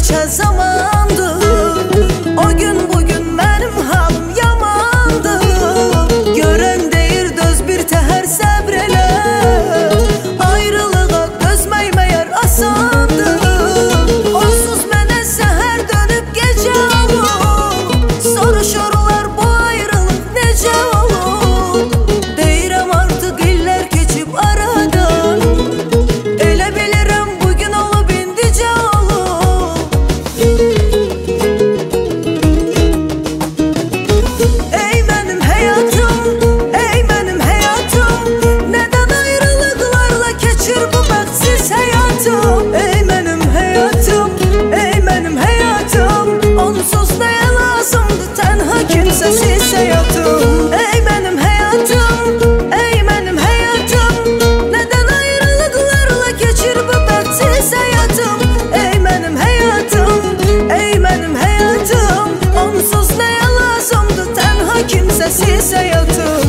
geçen zamandı. O gün bugün benim halim yamandı. Gören deyir döz bir teher səbrələ. Ayrılığa dözmək məyər asandı. Onsuz mənə səhər dönüb gecə olur. Soruşurlar bu ayrılıq necə olur. Deyirəm artıq illər keçib aradan. Elə bilirəm bugün olub indicə olur. Ey mənim həyatım, ey mənim həyatım, nədən ayrılıqlarla keçir bu bəxtsiz həyatım. Ey mənim həyatım, ey mənim həyatım, onsuz nəyə lazımdır tənha kimsəsiz həyatım. Ey mənim həyatım, ey mənim həyatım, nədən ayrılıqlarla keçir bu bəxtsiz həyatım. Ey mənim həyatım, ey mənim həyatım, onsuz nəyə lazımdır tənha kimsəsiz həyatım.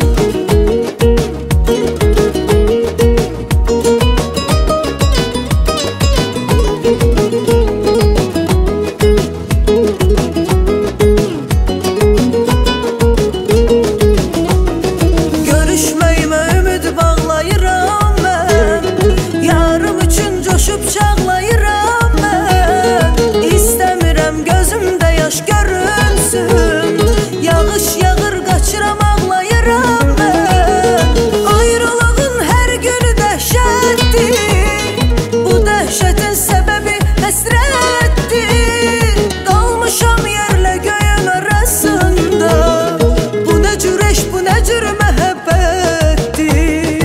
Görüşməyimə ümid bağlayıram mən. Yarım üçün coşub çağlayıram mən. İstəmirəm gözümdə yaş görünsün. Yağış yağır qaçıram ağlayıram mən. Ayrılığın hər günü dəhşətdir. Bu dəhşətin səbəbi həsrətdir. Qalmışam yerlə göyün arasında. Bu nə cür eşq, bu nə cür məhəbbətdir.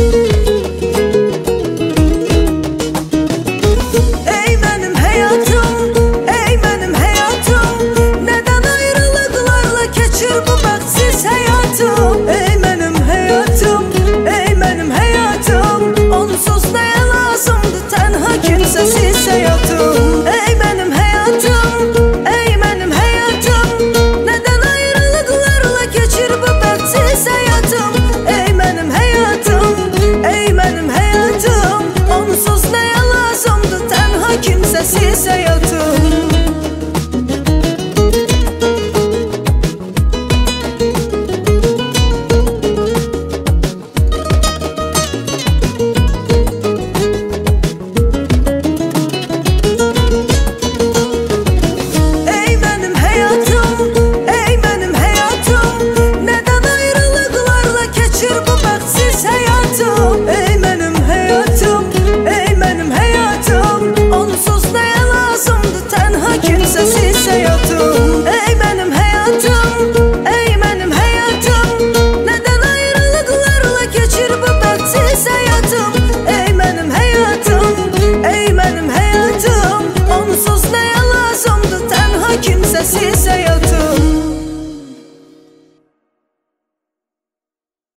Ey mənim həyatım, ey mənim həyatım, nədən ayrılıqlarla keçir bu bəxtsiz həyatım. Ey mənim həyatım, ey mənim həyatım, onsuz nəyə lazımdır tənha kimsəsiz həyatım. Ey mənim həyatım, ey mənim həyatım, nədən ayrılıqlarla keçir bu bəxtsiz həyatım. Ey mənim həyatım, ey mənim həyatım, onsuz nəyə lazımdır tənha kimsəsiz həyatım.